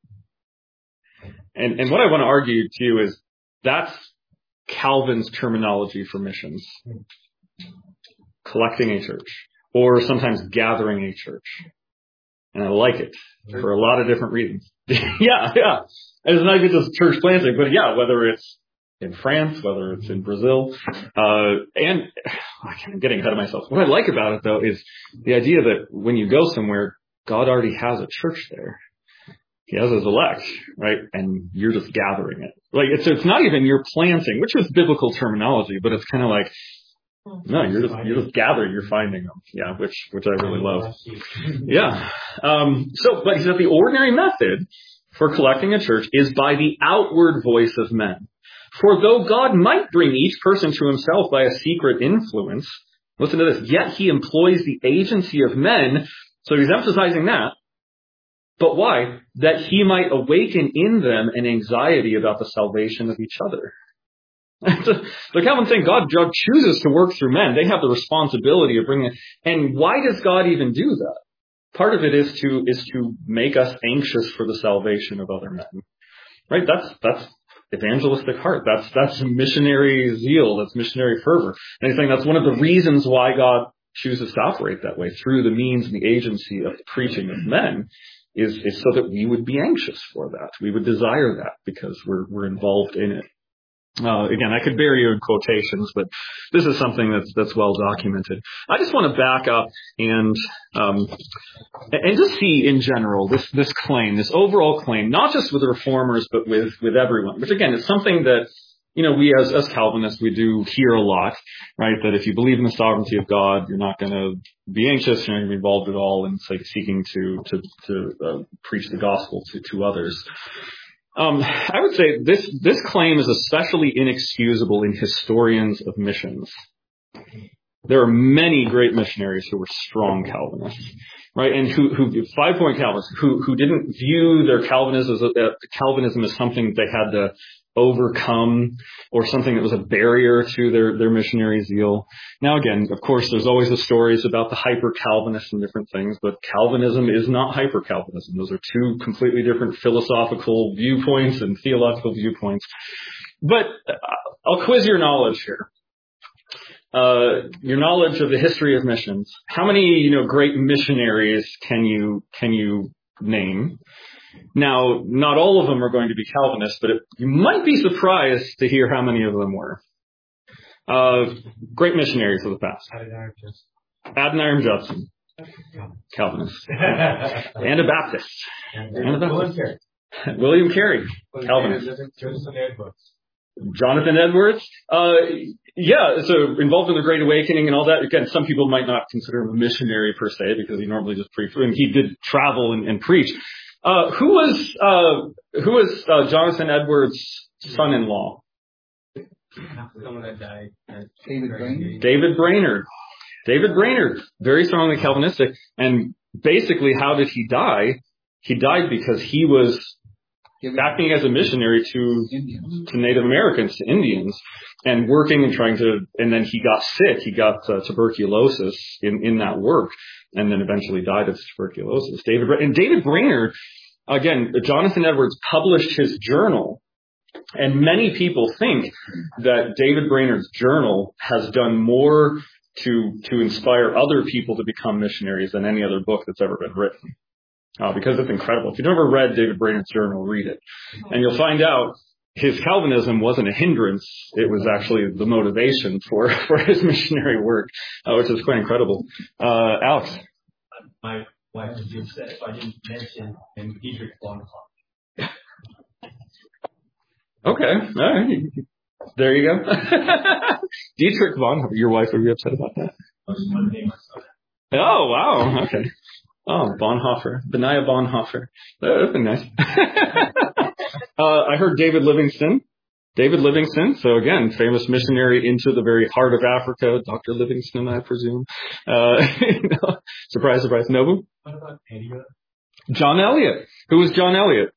And what I want to argue to you is that's Calvin's terminology for missions. Collecting a church. Or sometimes gathering a church. And I like it for a lot of different reasons. Yeah. It's not even just church planting, but whether it's in France, whether it's in Brazil, and I'm getting ahead of myself. What I like about it, though, is the idea that when you go somewhere, God already has a church there. He has his elect, right? And you're just gathering it. It's not even you're planting, which is biblical terminology, but it's kind of like, no, you're just gathering, you're finding them. Yeah, which I really love. Yeah. But he said the ordinary method for collecting a church is by the outward voice of men. For though God might bring each person to himself by a secret influence, listen to this, yet he employs the agency of men. So he's emphasizing that. But why? That he might awaken in them an anxiety about the salvation of each other. So Calvin's saying God chooses to work through men. They have the responsibility of bringing it. And why does God even do that? part of it is to make us anxious for the salvation of other men. Right? That's evangelistic heart. That's missionary zeal. That's missionary fervor. And I think that's one of the reasons why God chooses to operate that way through the means and the agency of the preaching of men is so that we would be anxious for that. We would desire that because we're involved in it. Again, I could bury you in quotations, but this is something that's well documented. I just want to back up and just see in general this claim, this overall claim, not just with the reformers, but with everyone. Which again is something that we as Calvinists we do hear a lot, right? That if you believe in the sovereignty of God, you're not going to be anxious, you're not going to be involved at all in seeking to preach the gospel to others. I would say this claim is especially inexcusable in historians of missions. There are many great missionaries who were strong Calvinists, right? And who 5-point Calvinists who didn't view their Calvinism as something that they had to overcome or something that was a barrier to their missionary zeal. Now again, of course, there's always the stories about the hyper-Calvinists and different things, but Calvinism is not hyper-Calvinism. Those are two completely different philosophical viewpoints and theological viewpoints. But I'll quiz your knowledge here. Your knowledge of the history of missions. How many, great missionaries can you name? Now, not all of them are going to be Calvinists, but you might be surprised to hear how many of them were. Great missionaries of the past. Adoniram Judson, Calvinist. And a Baptist. William Carey, Calvinist. Jonathan Edwards. So involved in the Great Awakening and all that. Again, some people might not consider him a missionary per se because he normally just preached. And he did travel and preach. Who was Jonathan Edwards' son-in-law? Someone that died. David Brainerd. David Brainerd, very strongly Calvinistic. And basically, how did he die? He died because he was acting as a missionary to Native Americans, to Indians, and working and trying to, and then he got sick. He got tuberculosis in that work, and then eventually died of tuberculosis. David Brainerd, again, Jonathan Edwards published his journal, and many people think that David Brainerd's journal has done more to inspire other people to become missionaries than any other book that's ever been written. Because it's incredible. If you've never read David Brainerd's journal, read it. And you'll find out his Calvinism wasn't a hindrance. It was actually the motivation for his missionary work, which is quite incredible. Alex? My wife just said, if I didn't mention him, Dietrich Bonhoeffer. Okay. All right. There you go. Dietrich Bonhoeffer. Your wife would be upset about that? Oh, wow. Okay. Oh, Bonhoeffer. Benaiah Bonhoeffer. That'd be nice. I heard David Livingstone. So again, famous missionary into the very heart of Africa. Dr. Livingstone, I presume. Surprise, surprise. Nobu? What about Eliot? John Eliot. Who was John Eliot?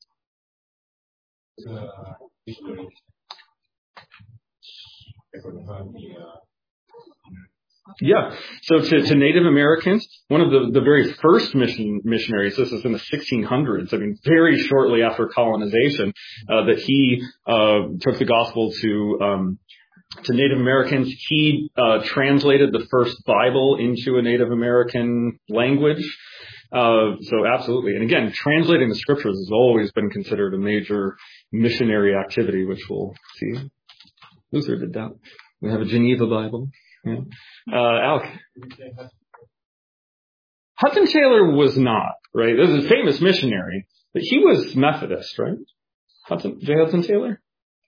Yeah. So to Native Americans, one of the very first missionaries, this is in the 1600s, I mean, very shortly after colonization, that he took the gospel to Native Americans. He translated the first Bible into a Native American language. So absolutely. And again, translating the scriptures has always been considered a major missionary activity, which we'll see. Luther did that. We have a Geneva Bible. Yeah. Alec. Hudson Taylor was not, right? This is a famous missionary, but he was Methodist, right? J. Hudson Taylor?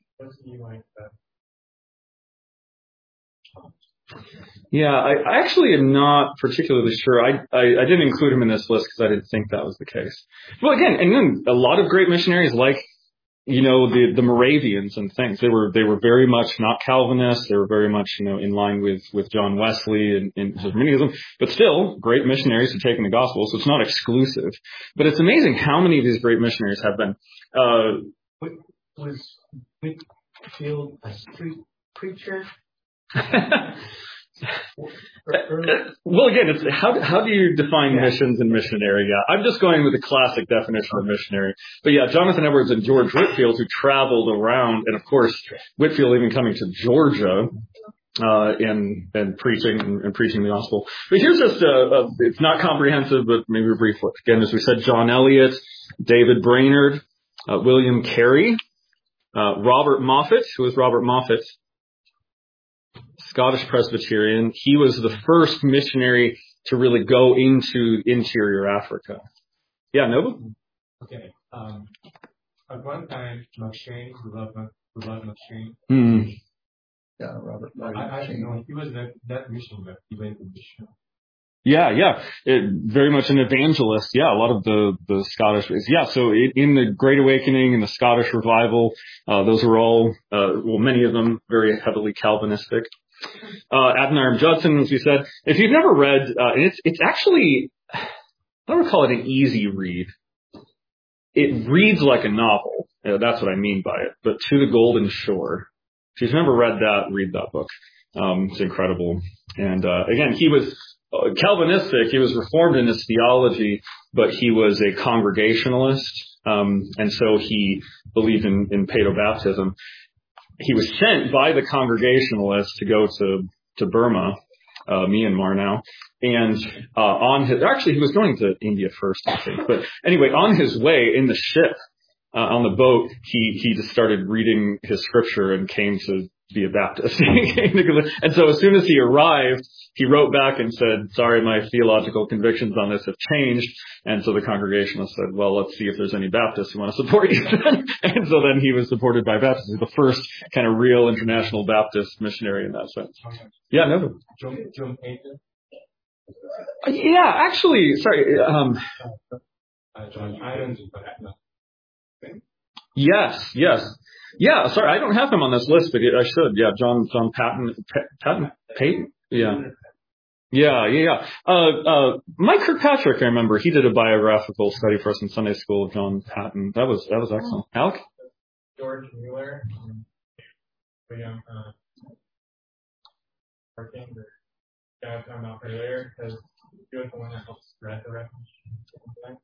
Yeah, I actually am not particularly sure. I didn't include him in this list because I didn't think that was the case. Well, again, and then a lot of great missionaries like, the Moravians and things, they were very much not Calvinists. They were very much, in line with John Wesley and his Arminianism, but still great missionaries who taken the gospel. So it's not exclusive, but it's amazing how many of these great missionaries have been. Was Whitfield a street preacher? Well, again, it's how do you define missions and missionary? Yeah, I'm just going with the classic definition of missionary. But yeah, Jonathan Edwards and George Whitefield, who traveled around, and of course, Whitefield even coming to Georgia, and preaching the gospel. But here's just it's not comprehensive, but maybe a brief look. Again, as we said, John Eliot, David Brainerd, William Carey, Robert Moffat. Who was Robert Moffat? Scottish Presbyterian. He was the first missionary to really go into interior Africa. Yeah, Nova? Okay. At one time, McShane, who loved McShane. Hmm. Yeah, Robert. I don't know. He was that missionary. He went to mission. Yeah. Very much an evangelist. Yeah, a lot of the Scottish. Yeah, so in the Great Awakening and the Scottish Revival, those were all, many of them very heavily Calvinistic. Adoniram Judson, as we said. If you've never read, it's actually, I don't want to call it an easy read. It reads like a novel. That's what I mean by it. But To the Golden Shore. If you've never read that, read that book. It's incredible. And again, he was Calvinistic. He was reformed in his theology, but he was a Congregationalist. And so he believed in paedobaptism. He was sent by the Congregationalists to go to Burma, Myanmar now. And he was going to India first, I think. But anyway, on his way in the ship, on the boat, he just started reading his scripture and came to be a Baptist. And so as soon as he arrived, he wrote back and said, sorry, my theological convictions on this have changed. And so the Congregationalists said, well, let's see if there's any Baptists who want to support you. And so then he was supported by Baptists. He was the first kind of real international Baptist missionary in that sense. Yeah, no. John Payton? Yeah, actually, sorry. John Irons. Yes. Yeah, sorry, I don't have him on this list, but I should. Yeah, John Payton? Yeah. Mike Kirkpatrick, I remember, he did a biographical study for us in Sunday school of John Patton. That was excellent. Alec? George Mueller, William Parkin, the guy I was talking about earlier, because he was the one that helped spread the refuge.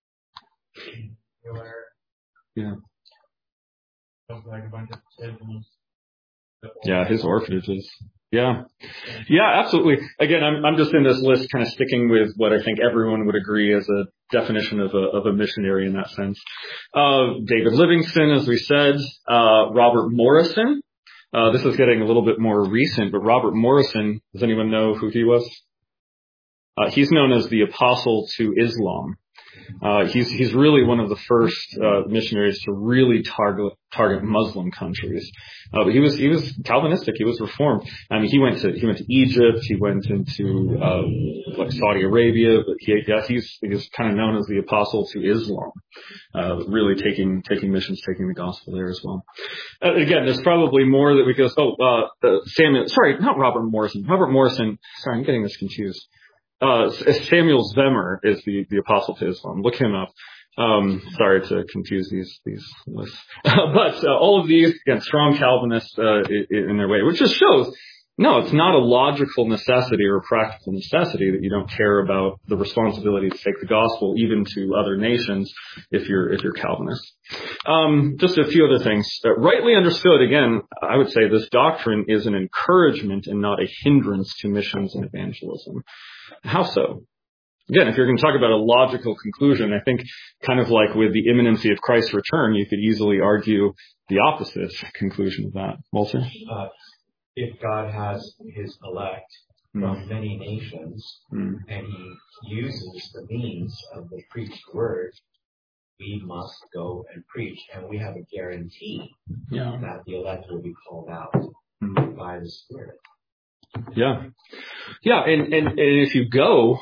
Mueller. Yeah. Like a bunch of kids. Yeah, his orphanages. Yeah, absolutely. Again, I'm just in this list kind of sticking with what I think everyone would agree as a definition of a missionary in that sense. David Livingstone, as we said, Robert Morrison. This is getting a little bit more recent, but Robert Morrison, does anyone know who he was? He's known as the Apostle to Islam. He's really one of the first missionaries to really target Muslim countries. But he was Calvinistic. He was Reformed. I mean, he went to Egypt. He went into like Saudi Arabia. But he's kind of known as the Apostle to Islam. Really taking missions, taking the gospel there as well. Again, there's probably more that we could. Samuel. Sorry, not Robert Morrison. Robert Morrison. Sorry, I'm getting this confused. Samuel Zwemer is the Apostle to Islam. Look him up. Sorry to confuse these lists. But all of these, again, strong Calvinists in their way, which just shows, no, it's not a logical necessity or a practical necessity that you don't care about the responsibility to take the gospel even to other nations if you're Calvinist. Just a few other things. Rightly understood, again, I would say this doctrine is an encouragement and not a hindrance to missions and evangelism. How so? Again, if you're going to talk about a logical conclusion, I think kind of like with the imminency of Christ's return, you could easily argue the opposite conclusion of that. Walter? If God has his elect from many nations and he uses the means of the preached word, we must go and preach. And we have a guarantee that the elect will be called out by the Spirit. Yeah, and if you go,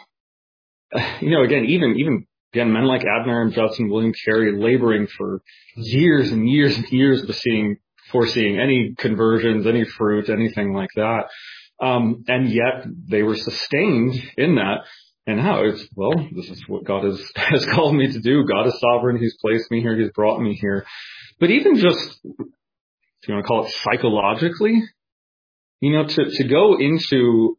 even men like Adoniram Judson, William Carey, laboring for years and years and years foreseeing any conversions, any fruit, anything like that, and yet they were sustained in that. And how this is what God has called me to do. God is sovereign. He's placed me here. He's brought me here. But even just, if you want to call it psychologically, to go into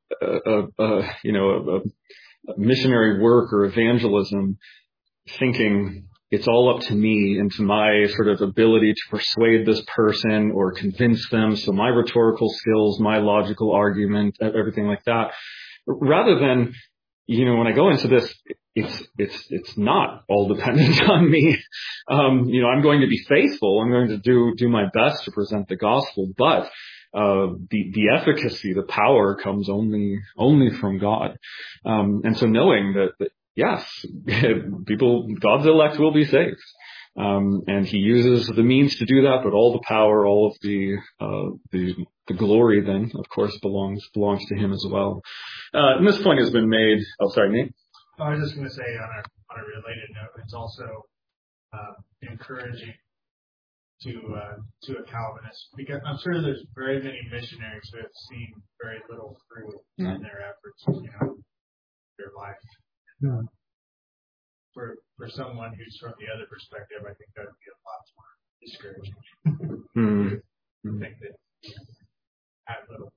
a missionary work or evangelism thinking it's all up to me and to my sort of ability to persuade this person or convince them. So my rhetorical skills, my logical argument, everything like that, rather than, when I go into this, it's not all dependent on me. I'm going to be faithful. I'm going to do my best to present the gospel, but the efficacy, the power comes only from God. And so knowing that yes, God's elect will be saved. And he uses the means to do that, but all the power, all of the glory then, of course, belongs to him as well. And this point has been made. Oh, sorry, Nate. I was just going to say on a related note, it's also encouraging to a Calvinist, because I'm sure there's very many missionaries who have seen very little fruit in their efforts, their life. And, for someone who's from the other perspective, I think that would be a lot more discouraging. I think that add little.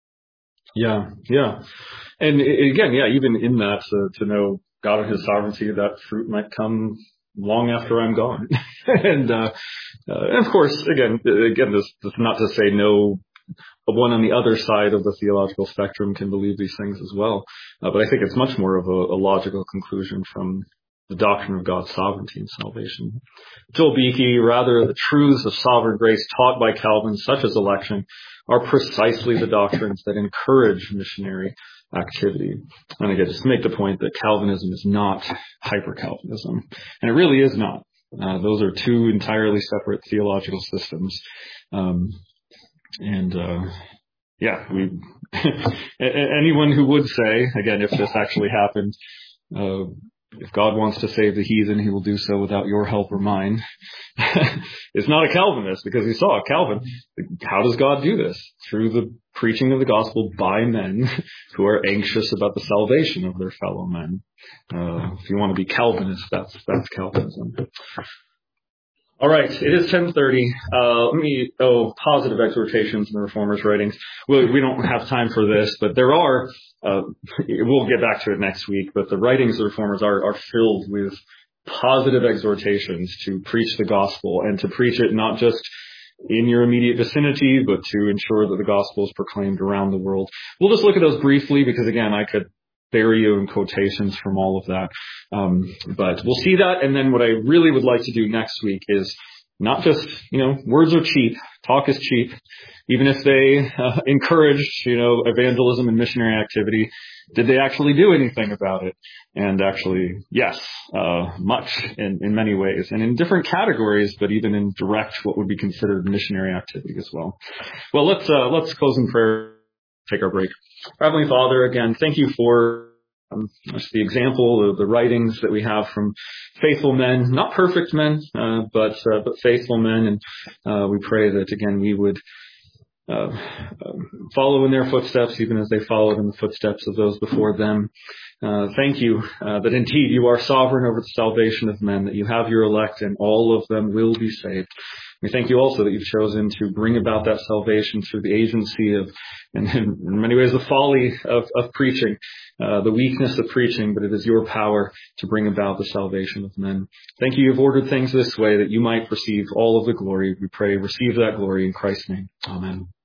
Yeah. And again, even in that, to know God and his sovereignty, that fruit might come long after I'm gone. And of course, again, this is not to say no, one on the other side of the theological spectrum can believe these things as well. But I think it's much more of a logical conclusion from the doctrine of God's sovereignty and salvation. Joel Beakey, rather, the truths of sovereign grace taught by Calvin, such as election, are precisely the doctrines that encourage missionary activity. And again, just to make the point that Calvinism is not hyper-Calvinism. And it really is not. Those are two entirely separate theological systems. Anyone who would say, again, if this actually happened, if God wants to save the heathen, he will do so without your help or mine. It's not a Calvinist, because we saw Calvin. How does God do this? Through the preaching of the gospel by men who are anxious about the salvation of their fellow men. If you want to be Calvinist, that's Calvinism. All right, it is 10:30. Positive exhortations in the Reformers' writings. We don't have time for this, but there are, we'll get back to it next week, but the writings of the Reformers are filled with positive exhortations to preach the gospel, and to preach it not just in your immediate vicinity, but to ensure that the gospel is proclaimed around the world. We'll just look at those briefly, because again, I could bury you in quotations from all of that. But we'll see that. And then what I really would like to do next week is not just, words are cheap. Talk is cheap. Even if they encouraged, evangelism and missionary activity, did they actually do anything about it? And actually, yes, much in many ways, and in different categories, but even in direct what would be considered missionary activity as well. Well, let's close in prayer. Take our break. Heavenly Father, again, thank you for the example of the writings that we have from faithful men, not perfect men, but faithful men. And we pray that, again, we would follow in their footsteps, even as they followed in the footsteps of those before them. Thank you that indeed you are sovereign over the salvation of men, that you have your elect and all of them will be saved. We thank you also that you've chosen to bring about that salvation through the agency of, and in many ways, the folly of preaching, the weakness of preaching, but it is your power to bring about the salvation of men. Thank you, you've ordered things this way that you might receive all of the glory. We pray, receive that glory in Christ's name. Amen.